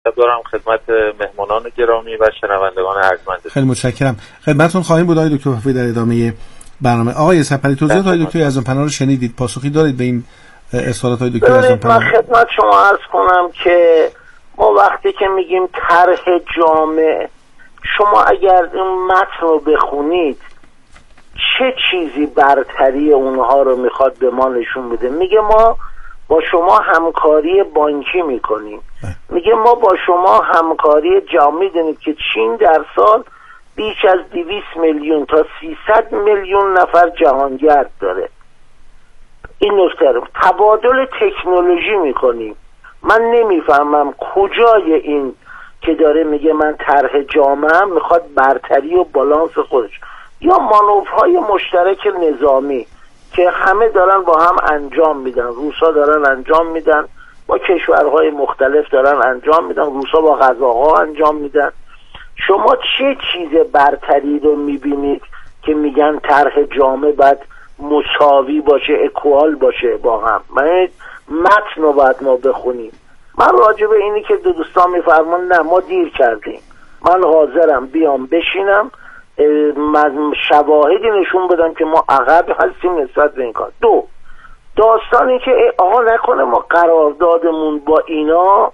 دارم خدمت مهمانان گرامی و شنوندگان ارجمند. خیلی متشکرم. خدمتتون خواهیم بود آقای دکتر وفایی در ادامه برنامه. آقای سپری توضیحات آقای دکتر اعظم‌پناه رو شنیدید، پاسخی دارید به این اظهارات های دکتر اعظم‌پناه؟ من خدمت شما عرض کنم که ما وقتی که میگیم طرح جامع، شما اگر این متن رو بخونید چه چیزی برتری اونها رو میخواد به ما نشون بده؟ میگه ما با شما همکاری بانکی میکنیم، میگه ما با شما همکاری جامع. میدونید که چین در سال بیش از 200 میلیون تا 300 میلیون نفر جهانگرد داره. این نکته رو تبادل تکنولوژی میکنیم. من نمیفهمم کجای این که داره میگه من طرح جامعه میخواد برتری و بالانس خودش، یا مانورهای مشترک نظامی که همه دارن با هم انجام میدن. روسا دارن انجام میدن، با کشورهای مختلف دارن انجام میدن، روسا با غذاها انجام میدن. شما چه چیز برتری رو میبینید که میگن طرح جامع باید مساوی باشه، اکوال باشه با هم؟ من متن رو باید ما بخونیم. من راجع به اینی که دوستان میفرمان نه ما دیر کردیم، من حاضرم بیام بشینم من شواهدی نشون بدم که ما عقب هستیم نسبت به این کار. دو، داستانی که آقا نکنه ما قراردادمون با اینا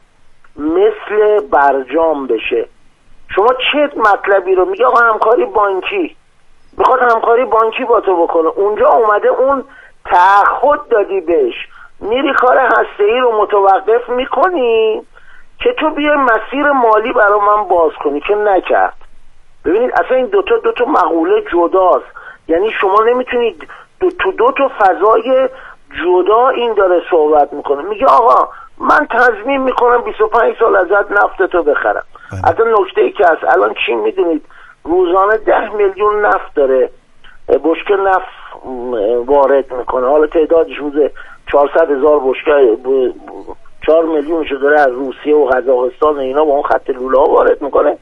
مثل برجام بشه. شما چه مطلبی رو میگه؟ آقا همکاری بانکی، میخواد همکاری بانکی با تو بکنه. اونجا اومده اون تعهد دادی بهش، میری کار هسته‌ای رو متوقف میکنی که تو بیای مسیر مالی برای من باز کنی، که نکرد. ببینید اصلا این دو تا مقوله جداست. یعنی شما نمیتونید دو تا فضای جدا این داره صحبت میکنه. میگه آقا من تضمین میکنم 25 سال ازت نفتتو بخرم. اصلا نکته ای که هست الان چین میدونید روزانه 10 میلیون نفت داره، بشکه نفت وارد میکنه. حالا تعدادش روز 400,000 بشکه 4 میلیونشو داره از روسیه و قزاقستان و اینا با اون خط لوله ها وارد میکنه.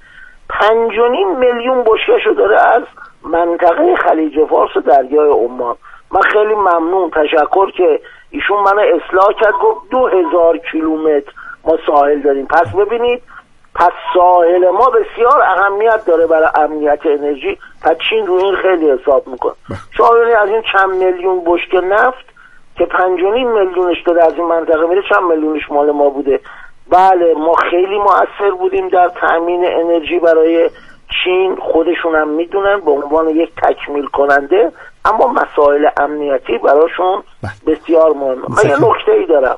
5.5 میلیون بشکه‌شو داره از منطقه خلیج فارس و دریای عمان. من خیلی ممنون، تشکر که ایشون منو اصلاح کرد، گفت 2000 کیلومتر ما ساحل داریم. پس ببینید، پس ساحل ما بسیار اهمیت داره برای امنیت انرژی. پس چین رو این خیلی حساب میکنه. شما ببینید از این چند میلیون بشکه نفت که 5.5 میلیونش داره از این منطقه میره، چند میلیونش مال ما بوده. بله ما خیلی مؤثر بودیم در تامین انرژی برای چین، خودشون هم میدونن به عنوان یک تکمیل کننده، اما مسائل امنیتی براشون بسیار مهمه. من یه نکته ای دارم،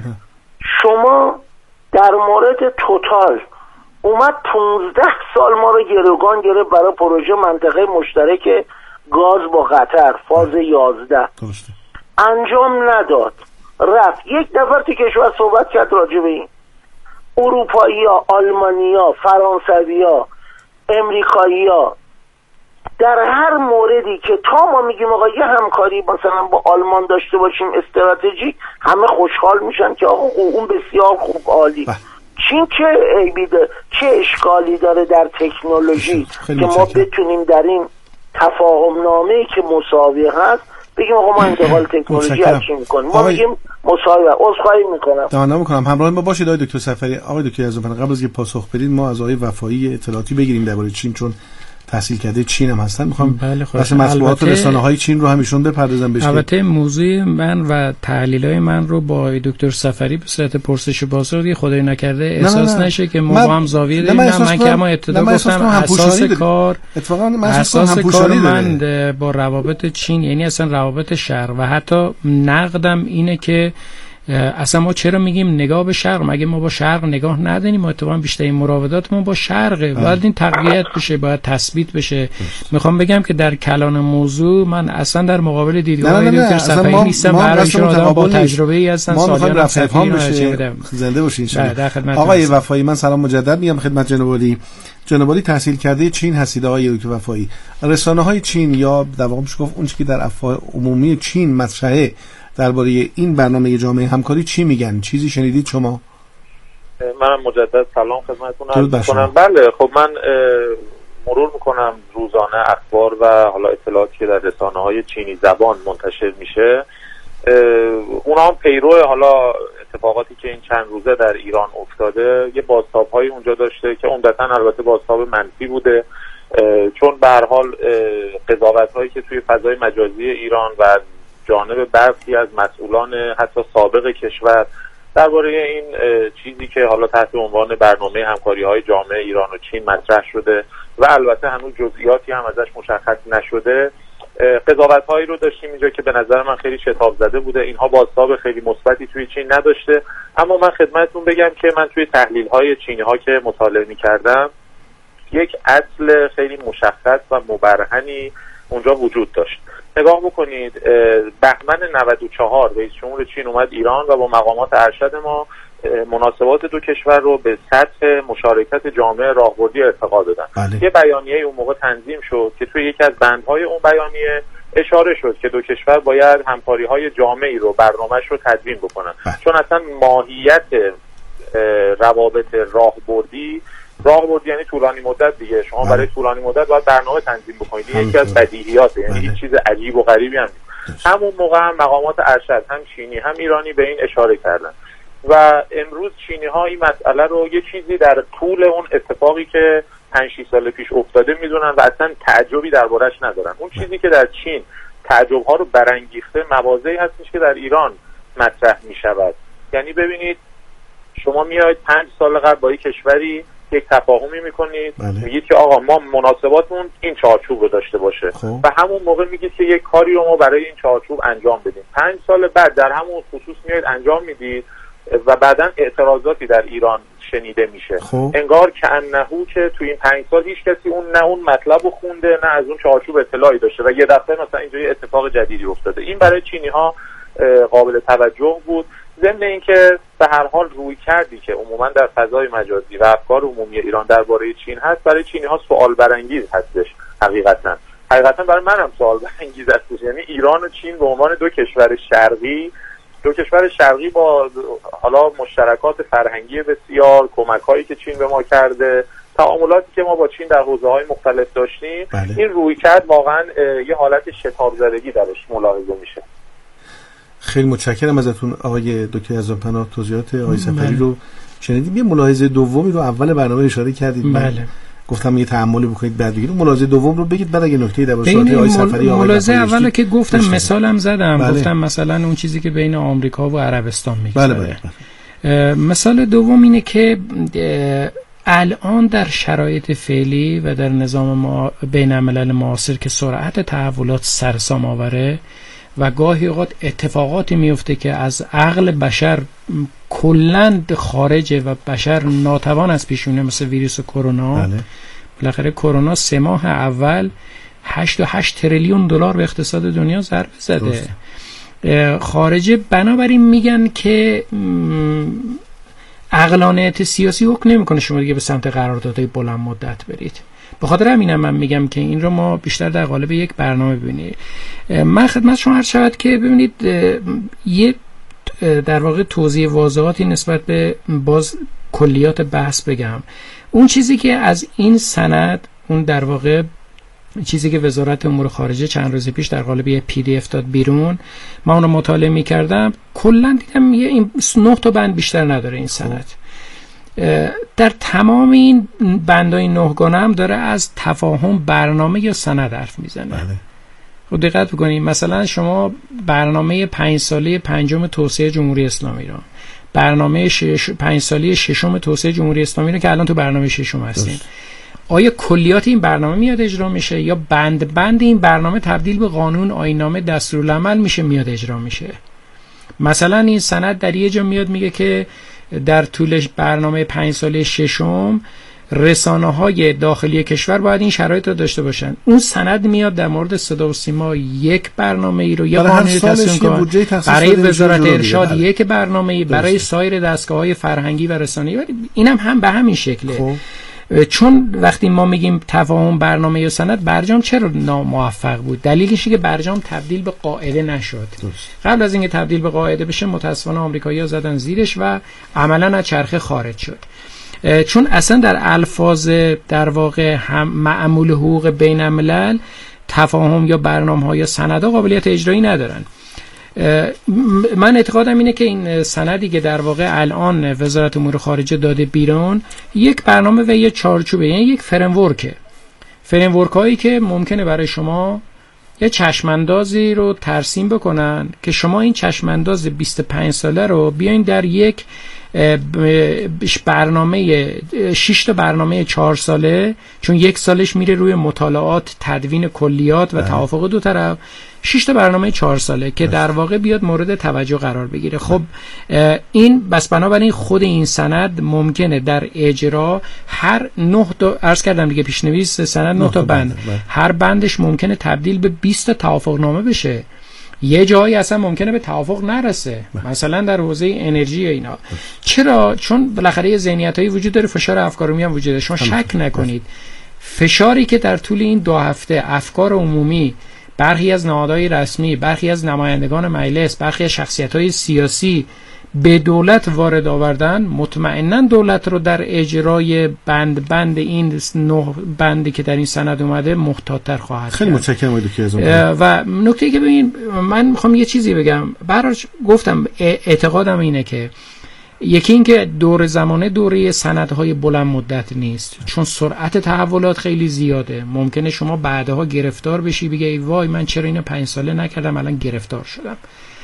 شما در مورد توتال اومد 15 سال ما رو گروگان گرفت برای پروژه منطقه مشترک گاز با قطر فاز 11 انجام نداد، رفت. یک نفر تو کشور صحبت کرد راجع به این. اروپایی ها، آلمانی ها، فرانسوی ها، امریکایی ها، در هر موردی که تا ما میگیم آقا یه همکاری مثلا با آلمان داشته باشیم استراتژیک، همه خوشحال میشن که آقا اون بسیار خوب، عالی. چین چه عیبی داره، چه اشکالی داره در تکنولوژی که ما بتونیم در این تفاهم نامه‌ای که مساوی هست بگیم آقا ما انتقال تکنولوژی از چین میکنیم، ما میگیم مساوی. عذرخواهی میکنم. تمام میکنم. همراه ما باشید آقای دکتر سفری. آقای دکتر اعظم‌پناه، قبل از اینکه پاسخ بدید ما از آقای وفایی اطلاعاتی بگیریم درباره چین، چون تحصیل کرده چین هم هستن. میخوام بحث مطبوعات و رسانه‌های چین رو هم ایشون بپردازن بهش. البته موضوع من و تحلیل‌های من رو با دکتر سفری به صورت پرسش و پاسخ خدای نکرده احساس نشه که ما با هم زاویه داریم. من که اما ابتدا گفتم اساس کار اتفاقا من با روابط چین، یعنی اصلا روابط شرق، و حتی نقدم اینه که اصلا ما چرا میگیم نگاه به شرق؟ مگه ما با شرق نگاه نداریم؟ ما اتفاقا بیشترین مراودات ما با شرقه. باید این تقویت بشه، باید تثبیت بشه. میخوام بگم که در کلان موضوع من اصلا در مقابل دیدگاه دکتر صفایی نیستم. برای ایشون آدم با تجربه ای هستن، سالیان سفیر بشه. زنده باشین. آقای وفایی، من سلام مجدد میگم خدمت جناب عالی تحصیل کرده چین هستید آقای دکتر وفایی. رسانه‌های چین یا در واقع میشه گفت اون چیزی که در افواه عمومی چین مطرحه درباره این برنامه جامعه همکاری چی میگن؟ چیزی شنیدید شما؟ منم مجدد سلام خدمتتون عرض می‌کنم. بله خب من مرور میکنم روزانه اخبار و حالا اطلاعاتی که در رسانه‌های چینی زبان منتشر میشه. اونا هم پیرو حالا اتفاقاتی که این چند روزه در ایران افتاده یه بازتاب‌های اونجا داشته که عمدتاً البته بازتاب منفی بوده، چون به هر حال قضاوت‌هایی که توی فضای مجازی ایران و جانب برخی از مسئولان حتی سابق کشور درباره این چیزی که حالا تحت عنوان برنامه همکاری‌های جامعه ایران و چین مطرح شده و البته هنوز جزئیاتی هم ازش مشخص نشده، قضاوت‌هایی رو داشتیم اینجا که به نظر من خیلی شتاب زده بوده. اینها بازتاب خیلی مثبتی توی چین نداشته، اما من خدمتتون بگم که من توی تحلیل‌های چینی‌ها که مطالعه می‌کردم یک اصل خیلی مشخص و مبرهنی اونجا وجود داشت. نگاه بکنید، بهمن 94 رئیس جمهور چین اومد ایران و با مقامات ارشد ما مناسبات دو کشور رو به سطح مشارکت جامعه راهبردی ارتقا دادن. یه بیانیه اون موقع تنظیم شد که توی یکی از بندهای اون بیانیه اشاره شد که دو کشور باید همکاری‌های جامعی رو برنامه‌اش رو تدوین بکنن، چون اصلا ماهیت روابط راهبردی یعنی طولانی مدت دیگه. شما برای طولانی مدت باید برنامه تنظیم بکنید، یکی از بدیهیاته، یعنی هیچ چیز عجیب و غریبی هم نیست. همون موقع هم مقامات ارشد هم چینی هم ایرانی به این اشاره کردن و امروز چینی‌ها این مسئله رو یه چیزی در طول اون اتفاقی که 5-6 سال پیش افتاده میدونن و اصلا تعجبی دربارش ندارن. اون چیزی که در چین تعجب‌ها رو برانگیخته مواضعی هستش که در ایران مطرح میشود. یعنی ببینید، شما میاید 5 سال قبل با یک کشوری یک تفاهمی میکنید، میگید که آقا ما مناسباتمون این چارچوب رو داشته باشه و همون موقع میگید که یک کاری رو ما برای این چارچوب انجام بدیم. 5 سال بعد در همون خصوص میاید انجام میدید و بعداً اعتراضاتی در ایران شنیده میشه. انگار که انهو که توی این 5 سال هیچ کسی اون مطلب رو خونده، نه از اون چارچوب اطلاعی داشته و یه دفعه مثلا اینجا یه اتفاق جدیدی افتاده. این برای چینی‌ها قابل توجه بود. ضمن اینکه به هر حال روی کردی که عموما در فضای مجازی و افکار عمومی ایران درباره چین هست، برای چینی‌ها سوال برانگیز هستش. حقیقتا برای منم سوال برانگیز هستش. یعنی ایران و چین به عنوان دو کشور شرقی با حالا مشترکات فرهنگی بسیار، کمک‌هایی که چین به ما کرده، تعاملاتی که ما با چین در حوزه‌های مختلف داشتیم، این رویکرد واقعا یه حالت شتاب زدگی درش ملاحظه میشه. خیلی متشکرم ازتون آقای دکتر عزام‌پناه. توضیحات آقای سفری رو شنیدیم. یه ملاحظه دومی رو اول برنامه اشاره کردید. بله. گفتم یه تأملی بکنید بعد بگید. ملاحظه دوم رو بگید، بعد اگه نکته‌ای در مورد آقای سفری ملاحظه اولا که گفتم مثالم زدم. بله. گفتم مثلا اون چیزی که بین آمریکا و عربستان میگذره. بله. مثال دوم اینه که الان در شرایط فعلی و در نظام بین الملل معاصر که سرعت تحولات سرسام آوره و گاهی اوقات اتفاقاتی میفته که از عقل بشر کلاً خارجه و بشر ناتوان از پیشونه، مثل ویروس کرونا. بالاخره کرونا 3 ماه اول 8.8 تریلیون دلار به اقتصاد دنیا ضربه زده. خارجه بنابراین میگن که عقلانیت سیاسی حکم نمیکنه شما دیگه به سمت قراردادهای بلند مدت برید. به خاطر همینم من میگم که این رو ما بیشتر در قالب یک برنامه ببینید. من خدمت شما عرض شود که ببینید یه در واقع توضیح واضحاتی نسبت به باز کلیات بحث بگم. اون چیزی که از این سند، اون در واقع چیزی که وزارت امور خارجه چند روز پیش در قالب یه PDF داد بیرون، من اون رو مطالعه می‌کردم، کلاً دیدم یه این 9 تا بند بیشتر نداره این سند. در تمام این بندای 9 گانه هم داره از تفاهم، برنامه یا سند حرف میزنه. خب دقت بکنید، مثلا شما برنامه 5 ساله پنجم توسعه جمهوری اسلامی ایران، برنامه 5 ساله ششم توسعه جمهوری اسلامی رو که الان تو برنامه ششم هستیم، آیا کلیات این برنامه میاد اجرا میشه یا بند این برنامه تبدیل به قانون، آیین‌نامه، دستورالعمل میشه میاد اجرا میشه؟ مثلا این سند در یه جا میاد میگه که در طول برنامه 5 ساله ششم رسانه‌های داخلی کشور باید این شرایط رو داشته باشن. اون سند میاد در مورد صدا و سیما یک برنامه ای رو یا قانونی تصمیم کنه، برای وزارت ارشاد یک برنامه ای، برای سایر دستگاه‌های فرهنگی و رسانه‌ای. اینم هم به همین شکله. چون وقتی ما میگیم تفاهم، برنامه یا سند، برجام چرا ناموفق بود؟ دلیلش اینه که برجام تبدیل به قاعده نشد. قبل از اینکه تبدیل به قاعده بشه متاسفانه آمریکایی‌ها زدن زیرش و عملاً از چرخه خارج شد. چون اصلا در الفاظ در واقع هم معمول حقوق بین الملل تفاهم یا برنامه‌ها یا سندها قابلیت اجرایی ندارن. من اعتقادم اینه که این سندی که در واقع الان وزارت امور خارجه داده بیرون یک برنامه و یک چارچوبه، یعنی یک فریم هایی که ممکنه برای شما یه چشماندازی رو ترسیم بکنن که شما این چشمانداز 25 ساله رو بیاین در یک برنامه 6 تا برنامه 4 ساله، چون یک سالش میره روی مطالعات، تدوین کلیات و توافق دو طرف، 6 تا برنامه 4 ساله که در واقع بیاد مورد توجه قرار بگیره. خب این بس بنابراین خود این سند ممکنه در اجرا هر 9 تا عرض کردم دیگه، پیشنویس سند 9 تا بند، هر بندش ممکنه تبدیل به 20 تا توافق نامه بشه. یه جایی اصلا ممکنه به توافق نرسه، مثلا در حوزه انرژی اینا. چرا؟ چون بالاخره ذهنیتایی وجود داره، فشار افکارومی هم وجود داره. شما شک نکنید فشاری که در طول این 2 هفته افکار عمومی، برخی از نهادهای رسمی، برخی از نمایندگان مجلس، برخی از شخصیت‌های سیاسی به دولت وارد آوردن، مطمئنا دولت رو در اجرای بند این 9 بندی که در این سند اومده محتاط‌تر خواهد. خیلی متشکرم دکتر اعظم. و نکته‌ای که ببین، من می‌خوام یه چیزی بگم. براش گفتم اعتقادم اینه که یکی این که دور زمانه دوره سندهای بلند مدت نیست، چون سرعت تحولات خیلی زیاده. ممکنه شما بعدها گرفتار بشی، بگی ای وای من چرا اینو 5 ساله نکردم الان گرفتار شدم.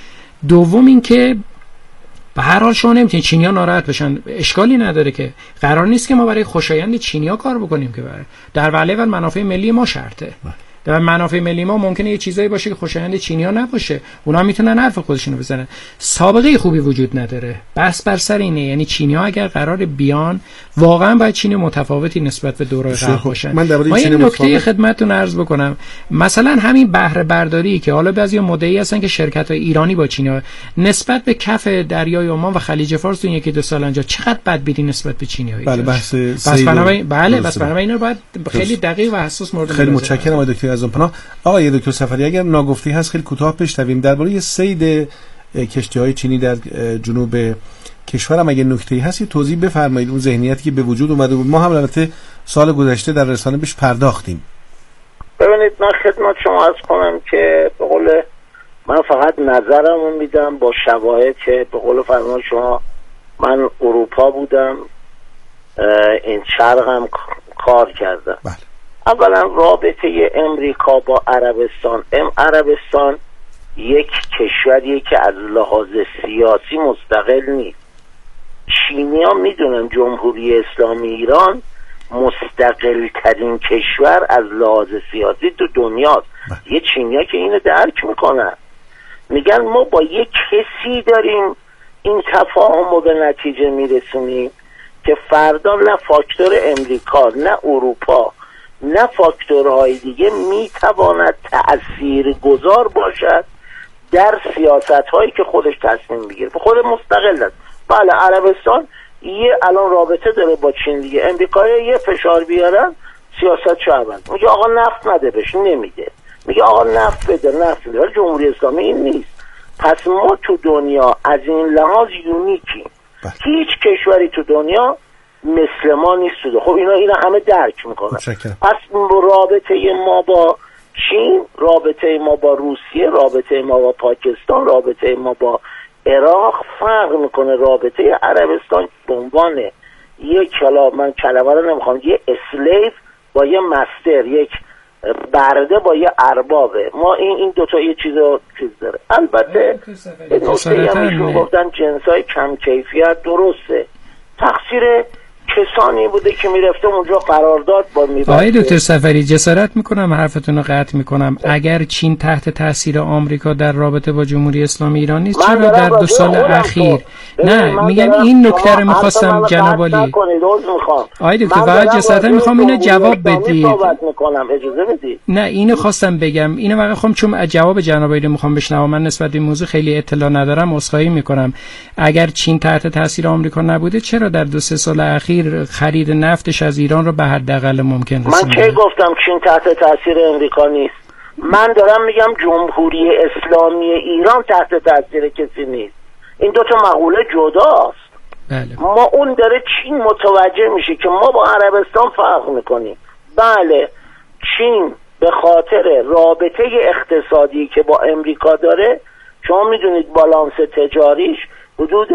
دوم این که به هر حال شما نمیتونید چینی‌ها ناراحت بشن، اشکالی نداره که قرار نیست که ما برای خوشایند چینی‌ها کار بکنیم، که در وله و منافع ملی ما شرطه. در منافع ملی ما ممکنه یه چیزایی باشه که خوشایند چینی‌ها نباشه، اونا میتونن حرف خودشونو بزنن. سابقه خوبی وجود نداره، بس بر سر اینه. یعنی چینی‌ها اگر قرار بیان، واقعا باید چین متفاوتی نسبت به دورای قبل باشن. ما این نکته خدمتتون عرض بکنم، مثلا همین بهره برداری که حالا بعضی مدعی هستن که شرکت‌های ایرانی با چینی‌ها نسبت به کف دریای عمان و خلیج فارس تو یکی دو سال انجا چقدر بدبینی نسبت به چینی‌ها. بله بحث بس بنابراین اینو باید خیلی دقیق و حساس مورد خیلی متشکرم دکتر اعظم پناه. آقای دکتر صفری اگر ناگفتی هست خیلی کوتاه بشنویم درباره صید کشتی‌های چینی در جنوب کشورم، اگه نکته‌ای هست یه توضیح بفرمایید. اون ذهنیتی که به وجود اومده بود، ما هم البته سال گذشته در رسانه بهش پرداختیم. ببینید من خدمت شما عرض کنم که به قول من فقط نظرمو میدم با شواهد که به قول فرمان شما من اروپا بودم، این شرقم کار کردم. بله. اولا رابطه امریکا با عربستان یک کشوریه که از لحاظ سیاسی مستقل نیست. چینی‌ها میدونن جمهوری اسلامی ایران مستقل ترین کشور از لحاظ سیاسی تو دنیاست. یه چینی‌ها که اینو درک میکنن، میگن ما با یک کسی داریم این تفاهم رو به نتیجه میرسونیم که فردا نه فاکتور امریکا، نه اروپا، نه فاکتورهای دیگه میتواند تأثیرگذار باشد در سیاست‌هایی که خودش تصمیم میگیره. خود مستقل است. بله عربستان یه الان رابطه داره با چین دیگه، امریکایی یه فشار بیارن سیاست شو عوض میگه آقا نفت نده بهش، نمیده، میگه آقا نفت بده، نفت بده. جمهوری اسلامی این نیست. پس ما تو دنیا از این لحاظ یونیکیم، هیچ کشوری تو دنیا مثل ما نیست. خب اینا همه درک میکنن. پس رابطه ما با چین، رابطه ما با روسیه، رابطه ما با پاکستان، رابطه ما با عراق فرق میکنه. رابطه عربستان به عنوان یک من کلمه رو نمیخوام، یه اسلیو با یه مستر، یک برده با یه اربابه. ما این دوتا یه چیز داره. البته نکته هم ایشون گفتن جنسای کم کیفیت، درسته، تقصیر کسانی بوده که میرفته اونجا قرارداد با میبسته. آقای دکتر صفری جسارت میکنم حرفتون رو قطع میکنم، اگر چین تحت تاثیر آمریکا در رابطه با جمهوری اسلامی ایران نیست، چرا در 2 سال اخیر نه میگم این نکته رو میخواستم جناب عالی. آقای دکتر فقط جسارتا میخوام اینو جواب بدید. اجازه بدید. نه اینو خواستم بگم، اینو واقعا خواستم چون جواب جناب عالی میخوام بشنوم. من نسبت به این موضوع خیلی اطلاع ندارم، عذرخواهی میکنم. اگر چین تحت تاثیر آمریکا نبوده، چرا در 2-3 سال اخیر خرید نفتش از ایران رو به حداقل ممکن رسونده؟ من کی گفتم چین تحت تاثیر امریکا نیست؟ من دارم میگم جمهوری اسلامی ایران تحت تاثیر کسی نیست. این دوتا مقوله جداست. بله. ما اون داره چین متوجه میشه که ما با عربستان فرق میکنیم. بله چین به خاطر رابطه اقتصادی که با امریکا داره شما میدونید بالانس تجاریش حدود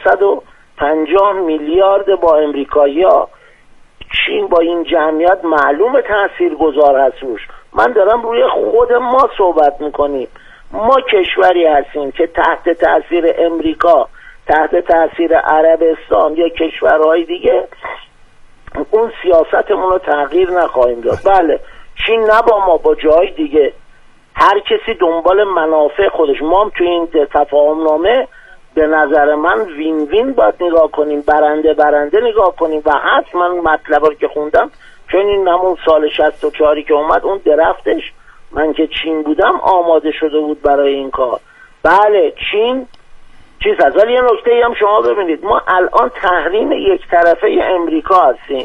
450 میلیارد با امریکایی‌ها. چین با این جمعیت معلوم تاثیرگذار هست روش. من دارم روی خود ما صحبت میکنیم. ما کشوری هستیم که تحت تاثیر امریکا، تحت تاثیر عربستان یا کشورهای دیگه اون سیاستمون رو تغییر نخواهیم داد. بله چین نه با ما، با جای دیگه هر کسی دنبال منافع خودش. ما هم توی این تفاهم نامه به نظر من وین وین باید نگاه کنیم، برنده برنده نگاه کنیم. و هست من مطلبی که خوندم، چون این همون سال 64 که اومد اون درفتش، من که چین بودم آماده شده بود برای این کار. بله چین چیز هست. ولی یه نکته هم شما ببینید، ما الان تحریم یک طرفه امریکا هستیم.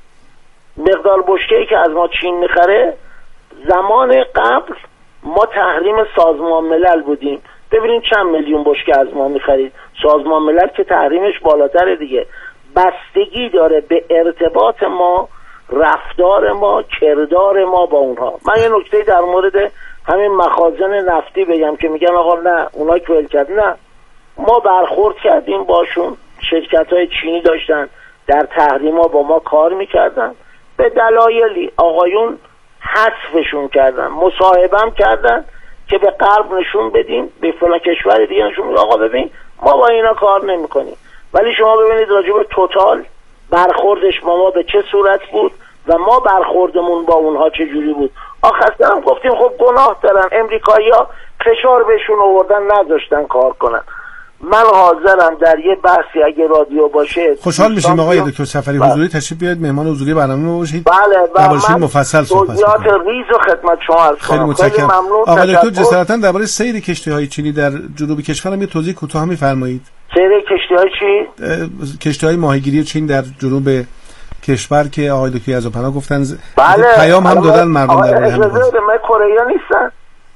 مقدار بشکه‌ای که از ما چین میخره، زمان قبل ما تحریم سازمان ملل بودیم. ببینید چند میلیون بشکه از ما میخرید. سازمان ملل که تحریمش بالاتره دیگه. بستگی داره به ارتباط ما، رفتار ما، کردار ما با اونها. من یه نکته در مورد همین مخازن نفتی بگم که میگن آقا نه اونا که ول کرد. نه، ما برخورد کردیم باشون. شرکت‌های چینی داشتن در تحریما با ما کار میکردن، به دلایلی آقایون حذفشون کردن، مصاحبهم کردن که به غرب نشون بدیم، به فلان کشور دیگه نشون بدیم آقا ببین ما با اینا کار نمی‌کنیم. ولی شما ببینید راجع به توتال برخوردش با ما به چه صورت بود و ما برخوردمون با اونها چه جوری بود. آخرش هم گفتیم خب گناه دارن امریکایی‌ها، فشار بهشون آوردن نذاشتن کار کنن. من حاضرم در یه بحثی اگه رادیو باشه. خوشحال میشیم آقای دکتر سفری حضوری تشریف بیارید، مهمان حضوری برنامه باشید. بله من مفصل صحبت کنم. ریز و خدمت شما عرض خیلی متشکرم. آقای دکتر جسارتاً درباره سیر کشتی‌های چینی در جنوب کشور هم یه توضیح کوتاه می‌فرمایید؟ سیر کشتی‌های چی؟ کشتی‌های ماهیگیری چین در جنوب کشور که آقای دکتر یزدپناه گفتن بله. پیام هم دادن مردم در اون. من کره نیستن.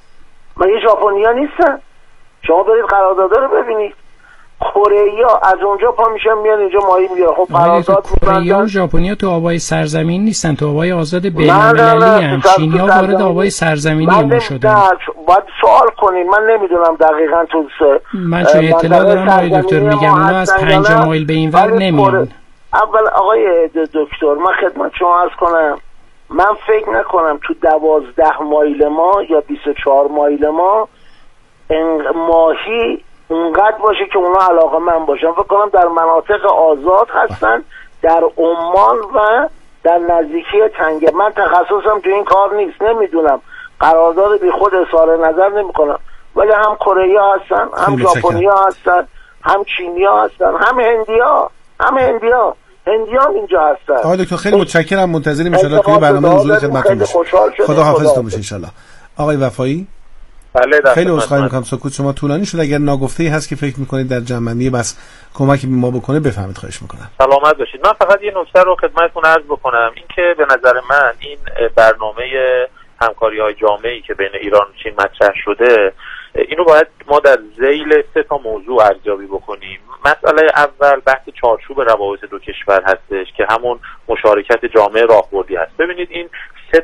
مگه ژاپنیا نیستن؟ شما برید قرارداد رو ببینید. کره‌ای‌ها از اونجا پا میشن میان اینجا ماهی میگیرن. خب قرارداد کره و ژاپنیا تو آبای سرزمین نیستن، تو آبای آزاد بین‌المللی ان. چینی‌ها وارد آبای سرزمینی ما شدن. باید سوال کنین، من نمیدونم دقیقاً تو من چون اطلاع دارم آقای دکتر میگم اونا از 5 مایل به این ور نمیان. اول آقای دکتر من خدمت شما عرض کنم، من فکر نکنم تو 12 مایل ما یا 24 مایل ما ماهی اونقدر باشه که اونا علاقه من باشن. فکر کنم در مناطق آزاد هستن، در عمان و در نزدیکی تنگه. من تخصصم تو این کار نیست، نمیدونم، قرارداد بی خود اظهار نظر نمیکنم. ولی هم کره‌ای‌ها هستن، هم ژاپنی‌ها هستن، هم چینی‌ها هستن، هم هندی‌ها اینجا هستن. آقای دکتر خیلی متشکرم، منتظریم ان شاءالله توی برنامه حضور خدمتتون باشیم. خدا حافظتون باشه ان شاءالله. آقای وفایی بله خیلی عذرخواهی می‌کنم سکوت شما طولانی شد. اگر ناگفته‌ای هست که فکر می‌کنید در جمع‌بندی بس کمکی به ما بکنه بفهمید، خواهش می‌کنم. سلامت باشید. من فقط یه نکته رو خدمتتون عرض بکنم، این که به نظر من این برنامه همکاری‌های جامعی که بین ایران و چین مطرح شده، اینو باید ما در ذیل 3 موضوع ارزیابی بکنیم. مسئله اول بحث چارچوب روابط دو کشور هستش که همون مشارکت جامعه راهبردی هست. ببینید این 3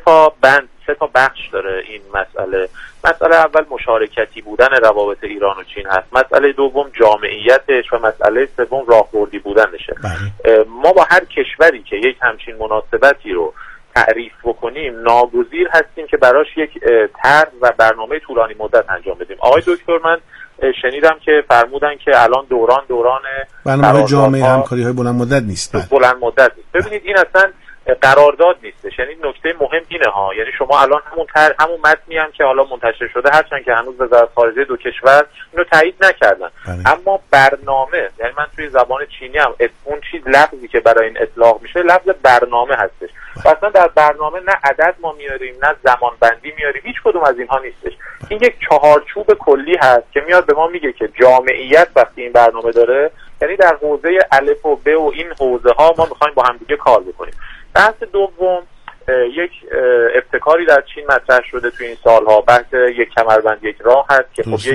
بخش داره این مسئله اول مشارکتی بودن روابط ایران و چین هست، مسئله دوم جامعیتش و مسئله سوم راهبردی بودنشه. ما با هر کشوری که یک همچین مناسبتی رو تعریف بکنیم ناگزیر هستیم که براش یک طرح و برنامه طولانی مدت انجام بدیم. آقای دکتر من شنیدم که فرمودن که الان دوران برنامه جامعه همکاری‌های بلند مدت نیست. بلند مدت نیست. ببینید این اصلا قرارداد نیستش. یعنی نکته مهم اینه ها، یعنی شما الان همون متنی هم که حالا منتشر شده، هرچند که هنوز وزارت خارجه دو کشور اینو تایید نکردن، اما برنامه، یعنی من توی زبان چینی هم اون لفظی که برای این اطلاق میشه لفظ برنامه هستش. اصلا در برنامه نه عدد ما میاریم نه زمان بندی میاریم، هیچ کدوم از اینها نیستش. این یک چهارچوب کلی هست که میاد به ما میگه که جامعیت وقتی این برنامه داره، یعنی در حوزه الف و ب و این حوزه ها ما میخوایم با هم دیگه کار بکنیم. بحث دوم یک ابتکاری در چین مطرح شده تو این سالها، بحث یک کمربند یک راه هست که خب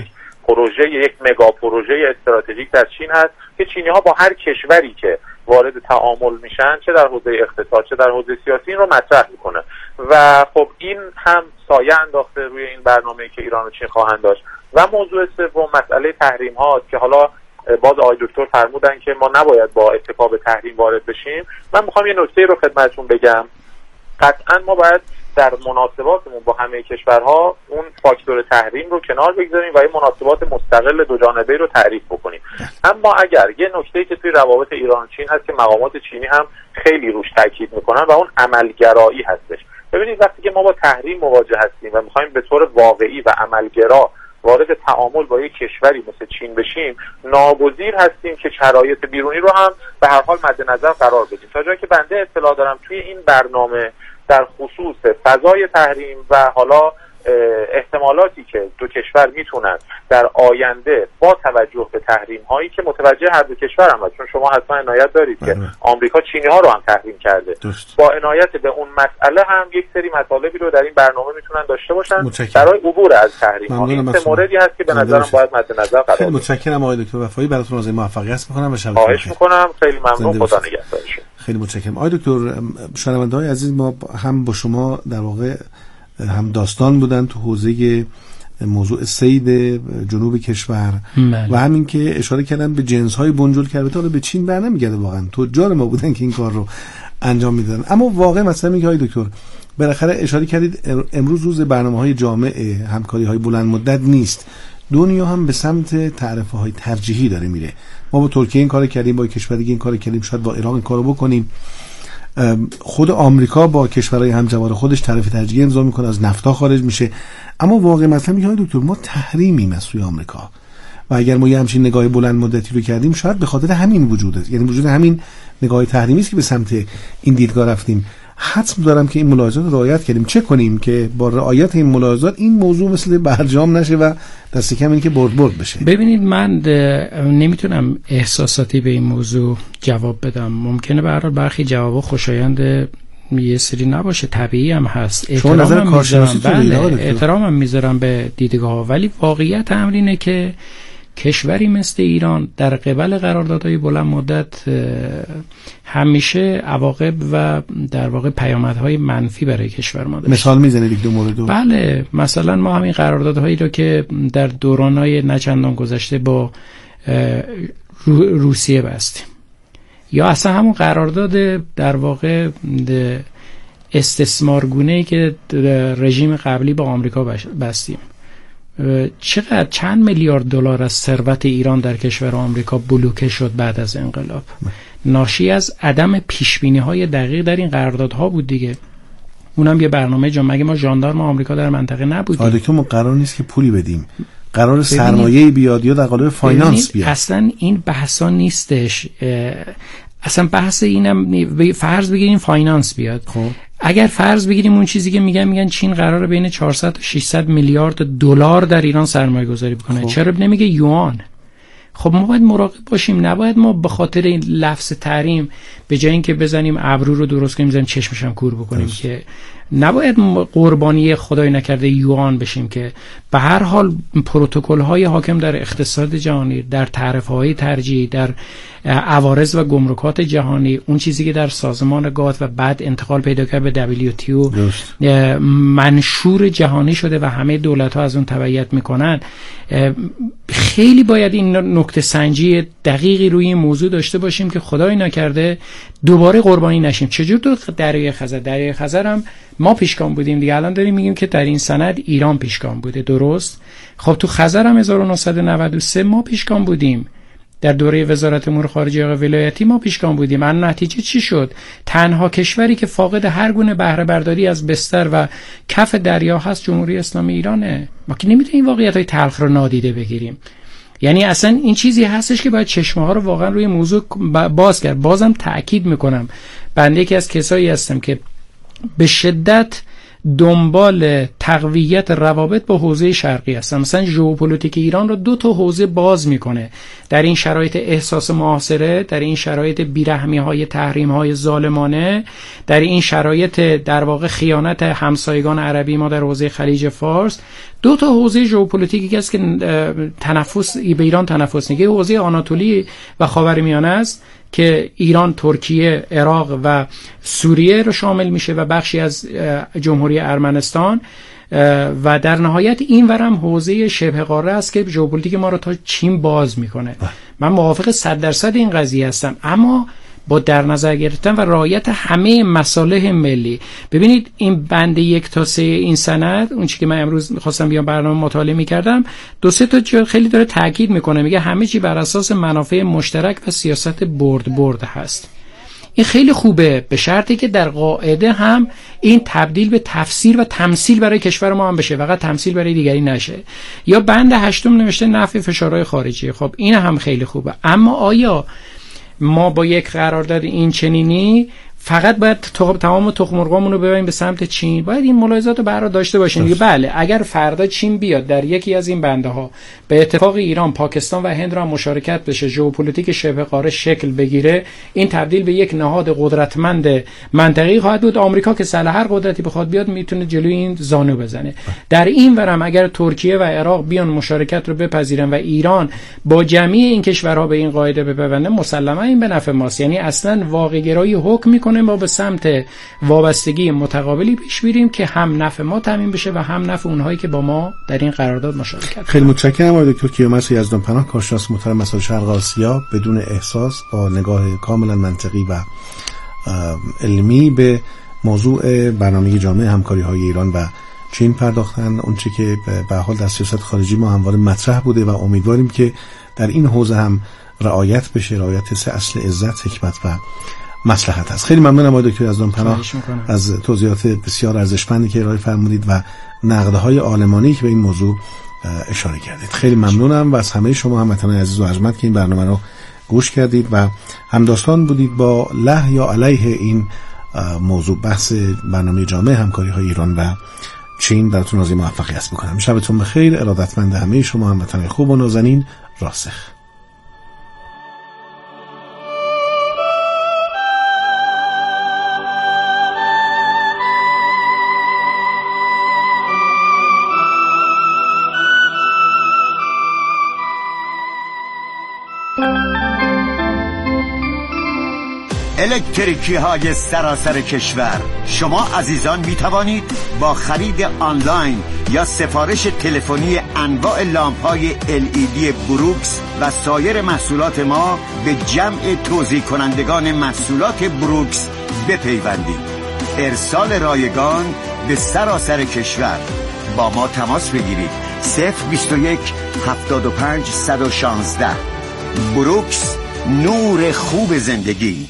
یک مگا پروژه استراتژیک در چین هست که چینی ها با هر کشوری که وارد تعامل میشن، چه در حوزه اقتصاد چه در حوزه سیاسی، این رو مطرح میکنه و خب این هم سایه انداخته روی این برنامه‌ای که ایران و چین خواهند داشت. و موضوع سوم مسئله تحریم ها که حالا باز آقای دکتر فرمودن که ما نباید با اتکا به تحریم وارد بشیم. من میخوام یه نکته رو خدمتتون بگم. قطعا ما باید در مناسباتمون با همه کشورها اون فاکتور تحریم رو کنار بگذاریم و یه مناسبات مستقل دو جانبه رو تعریف بکنیم. اما اگر یه نکته‌ای که توی روابط ایران چین هست که مقامات چینی هم خیلی روش تاکید میکنن و اون عملگرایی هستش. ببینید وقتی که ما با تحریم مواجه هستیم و میخوایم به طور واقعی و عملگرا وارد تعامل با یک کشوری مثل چین بشیم، ناگزیر هستیم که شرایط بیرونی رو هم به هر حال مد نظر قرار بدیم. تا جایی که بنده اطلاع دارم توی این برنامه در خصوص فضای تحریم و حالا احتمالاتی که دو کشور میتونن در آینده با توجه به تحریم هایی که متوجه هر دو کشور هم هست، چون شما حتما عنایت دارید که آمریکا چینی ها رو هم تحریم کرده، با عنایت به اون مسئله هم یک سری مطالبی رو در این برنامه میتونن داشته باشن برای عبور از تحریم ها. این سه موردی هست که به نظرم باید مد نظر قرار خیلی متشکرم آقای دکتر وفایی، براتون آرزوی موفقیت میکنم و شب بخیر. خواهش میکنم، خیلی ممنون، خدا نگهدارتون. خیلی متشکرم آقای دکتر. شنونده‌های عزیز، ما هم با شما در واقع هم داستان بودن تو حوزه موضوع صید جنوب کشور و همین که اشاره کردن به جنس‌های بنجل که البته به چین برنمیگرده، واقعا تجار ما بودن که این کار رو انجام میدادن. اما واقعا مثلا میگه آقای دکتر بالاخره اشاره کردید امروز روز برنامه‌های جامع همکاری‌های بلند مدت نیست، دنیا هم به سمت تعرفه‌های ترجیحی داره میره. ما با ترکیه این کارو کردیم، با کشور دیگه این کارو کردیم، شاید با ایران این کارو بکنیم. خود آمریکا با کشورهای همجوار خودش تعرفه ترجیحی امضا میکنه، از نفتا خارج میشه. اما واقعا مثلا میگه دکتر ما تحریمیم از سوی آمریکا و اگر ما یه همچین نگاه بلند مدتی رو کردیم شاید به خاطر همین وجوده، یعنی وجود همین نگاه تحریمی است که به سمت این دیدگاه رفتیم. حتم دارم که این ملاحظات رو رعایت کردیم. چه کنیم که با رعایت این ملاحظات این موضوع مثل برجام نشه و دست کم این که برد بشه؟ ببینید من نمیتونم احساساتی به این موضوع جواب بدم. ممکنه به هر حال برخی جوابا خوشایند یه سری نباشه، طبیعی هم هست. احترامم میذارم به دیدگاه، ولی واقعیت امر اینه که کشوری مثل ایران در قبال قراردادهای بلند مدت همیشه عواقب و در واقع پیامدهای منفی برای کشور ما داشت. مثال میزنید یک دو مورد؟ بله، مثلا ما همین قراردادهایی رو که در دورانهای نچندان گذشته با روسیه بستیم، یا اصلا همون قرارداد در واقع استثمارگونه‌ای که رژیم قبلی با آمریکا بستیم، چند میلیارد دلار از ثروت ایران در کشور آمریکا بلوکه شد بعد از انقلاب. ناشی از عدم پیشبینی‌های دقیق در این قراردادها بود دیگه. اونم یه برنامه مگه ما ژاندارم آمریکا در منطقه نبودیم؟ آره که ما قرار نیست که پولی بدیم، قرار سرمایه‌ای بیاد یا در قالب فایننس بیاد. اصلا این بحثا نیستش. اصلا بحث اینم فرض بگیریم فایننس بیاد. خب اگر فرض بگیریم اون چیزی که میگن چین قراره بین 400 تا 600 میلیارد دلار در ایران سرمایه گذاری بکنه، خب چرا نمیگه یوان؟ خب ما باید مراقب باشیم، نباید ما به خاطر این لفظ تحریم به جای اینکه بزنیم ابرو رو درست کنیم بزنیم چشمشم کور بکنیم که نباید قربانی خدای نکرده یوان بشیم که به هر حال پروتکل‌های حاکم در اقتصاد جهانی، در تعرفه‌های ترجیحی، در عوارض و گمرکات جهانی، اون چیزی که در سازمان گات و بعد انتقال پیدا کرد به WTO منشور جهانی شده و همه دولت‌ها از اون تبعیت میکنن. خیلی باید این نکته سنجی دقیقی روی این موضوع داشته باشیم که خدای نکرده دوباره قربانی نشیم. چجور تو دریای خزر هم ما پیشگام بودیم دیگه، الان داریم میگیم که در این سند ایران پیشگام بوده، درست؟ خب تو خزر هم 1993 ما پیشگام بودیم، در دوره وزارت امور خارجه آقای ولایتی ما پیشگام بودیم. الان نتیجه چی شد؟ تنها کشوری که فاقد هر گونه بهره برداری از بستر و کف دریا هست جمهوری اسلامی ایرانه. ما که نمیتونیم واقعیت‌های تلخ رو نادیده بگیریم. یعنی اصلا این چیزی هستش که باید چشمه ها رو واقعا روی موضوع باز کرد. بازم تأکید میکنم بنده یکی از کسایی هستم که به شدت دنبال تقویت روابط با حوزه شرقی هستم. مثلا ژئوپلیتیک ایران رو 2 تا حوزه باز میکنه در این شرایط احساس محاصره، در این شرایط بیرحمی‌های تحریم‌های ظالمانه، در این شرایط در واقع خیانت همسایگان عربی ما در حوزه خلیج فارس. 2 تا حوزه ژئوپلیتیکی است که تنفس به ایران تنفس میده، حوزه آناتولی و خاورمیانه است که ایران، ترکیه، عراق و سوریه رو شامل میشه و بخشی از جمهوری ارمنستان، و در نهایت این ورم حوزه شبه قاره است که ژئوپلیتیک ما رو تا چین باز میکنه. من موافق 100% این قضیه هستم، اما با در نظر گرفتن و رعایت همه مصالح ملی. ببینید این بند 1 تا 3 این سند، اون چیزی که من امروز می‌خواستم بیام برنامه مطالعه می‌کردم، 2-3 تا جا خیلی داره تاکید میکنه، میگه همه چی بر اساس منافع مشترک و سیاست برد هست. این خیلی خوبه، به شرطی که در قاعده هم این تبدیل به تفسیر و تمثیل برای کشور ما هم بشه، فقط تمثیل برای دیگری نشه. یا بند 8 نوشته نفی فشارهای خارجی، خب این هم خیلی خوبه، اما آیا ما با یک قرارداد این چنینی فقط باید تمام تخم مرغامون رو ببریم به سمت چین؟ باید این ملاحظات رو برای داشته باشیم دیگه. بله اگر فردا چین بیاد در یکی از این بنده ها به اتفاق ایران، پاکستان و هند را مشارکت بشه، ژئوپلیتیک شبه قاره شکل بگیره، این تبدیل به یک نهاد قدرتمند منطقه‌ای خواهد بود. آمریکا که سلاح هر قدرتی بخواد بیاد میتونه جلوی این زانو بزنه. در این ورم اگر ترکیه و عراق بیان مشارکت رو بپذیرن و ایران با جمعی این کشورها به این قاعده بپیونده، مسلما این به نفع ماست. یعنی اصلا واقع‌گرایی حکم میکنه ما به سمت وابستگی متقابلی پیش بریم که هم نفع ما تامین بشه و هم نفع اونهایی که با ما در این قرارداد مشارکت کنند. خیلی متشکرم آقای دکتر کیومرث یزدانپناه، کارشناس محترم مسائل شرق آسیا، بدون احساس با نگاه کاملا منطقی و علمی به موضوع برنامه جامع همکاری‌های ایران و چین پرداختن. اون چیزی که به حال در سیاست خارجی ما همواره مطرح بوده و امیدواریم که در این حوزه هم رعایت بشه، رعایت 3 اصل عزت، حکمت و مصلحت هست. خیلی ممنونم آقای دکتر یزدانپناه از توضیحات بسیار ارزشمندی که ارائه فرمودید و نقدهای عالمانی که به این موضوع اشاره کردید. خیلی ممنونم و از همه شما هموطنان عزیز و ارجمند که این برنامه رو گوش کردید و همداستان بودید با له یا علیه این موضوع، بحث برنامه جامع همکاری‌های ایران و چین. براتون آرزوی موفقیت می‌کنم. شبتون بخیر. ارادتمند همه شما هموطنان خوب و نازنین. راسخ. الکتریکی های سراسر کشور، شما عزیزان می توانید با خرید آنلاین یا سفارش تلفنی انواع لامپ های LED بروکس و سایر محصولات ما به جمع توزیع کنندگان محصولات بروکس بپیوندید. ارسال رایگان به سراسر کشور. با ما تماس بگیرید 021 75 116. بروکس، نور خوب زندگی.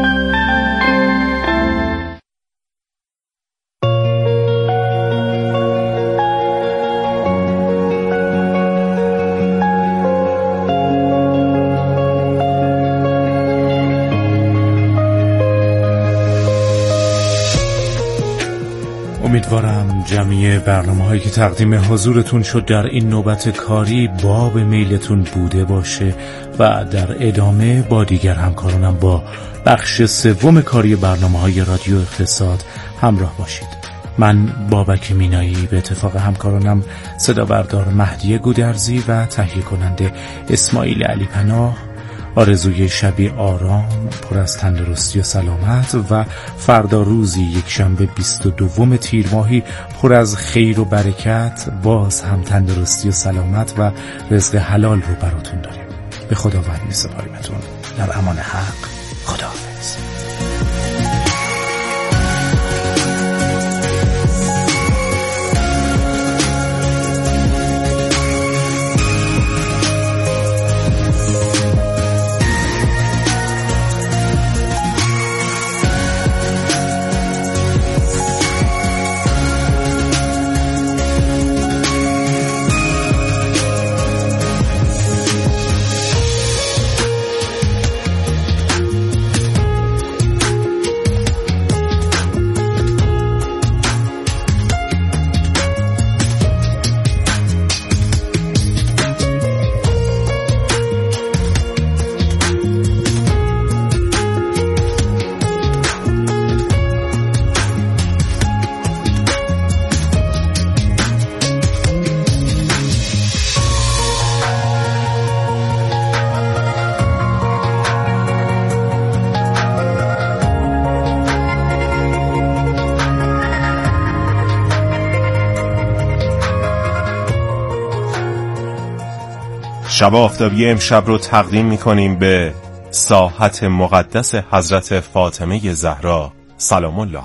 امیدوارم جمعی برنامه‌هایی که تقدیم حضورتون شد در این نوبت کاری باب میلتون بوده باشه و در ادامه با دیگر همکارانم با بخش 3 کاری برنامه‌های رادیو اقتصاد همراه باشید. من بابک مینایی به اتفاق همکارانم صدا بردار مهدی گودرزی و تهیه کننده اسماعیل علی پناه آرزوی شبی آرام پر از تندرستی و سلامت و فردا روزی یکشنبه 22 تیر ماهی پر از خیر و برکت، باز هم تندرستی و سلامت و رزق حلال رو براتون داریم. به خداوند می‌سپاریمتون. در امان حق. خداحافظ. شب آفتابی امشب رو تقدیم می‌کنیم به ساحت مقدس حضرت فاطمه زهرا سلام الله